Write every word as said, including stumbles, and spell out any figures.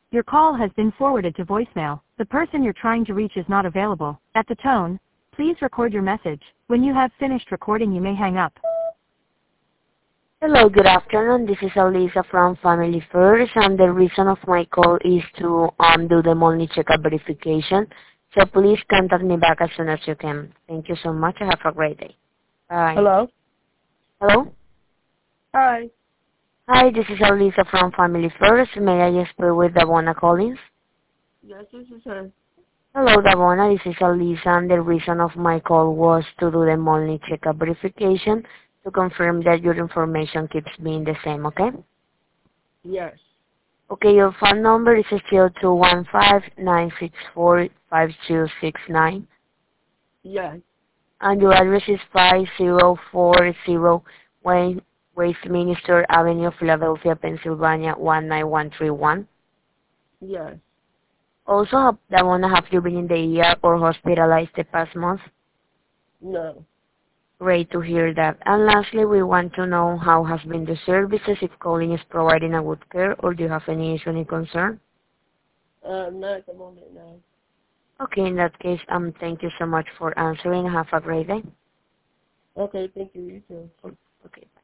Your call has been forwarded to voicemail. The person you're trying to reach is not available. At the tone, please record your message. When you have finished recording, you may hang up. Hello, good afternoon. This is Elisa from Family First, and the reason of my call is to um, do the monthly checkup verification. So please contact me back as soon as you can. Thank you so much. Have a great day. Bye. Hello? Hello? Hi. Hi, this is Elisa from Family First. May I speak with Davona Collins? Yes, this is her. Hello, Davona. This is Elisa, and the reason of my call was to do the monthly checkup verification to confirm that your information keeps being the same, okay? Yes. Okay, your phone number is still two one five, nine six four, five two six nine, Yes. and your address is five zero four zero Wayne, Westminster Avenue, Philadelphia, Pennsylvania, one nine one three one. Yes. Also, have- Davona, have you been in the E R or hospitalized the past month? No. Great to hear that. And lastly, we want to know how has been the services, if calling is providing a good care, or do you have any issue, any concern? Uh, not at the moment, no. Okay, in that case, um, thank you so much for answering. Have a great day. Okay, thank you. You too. Okay.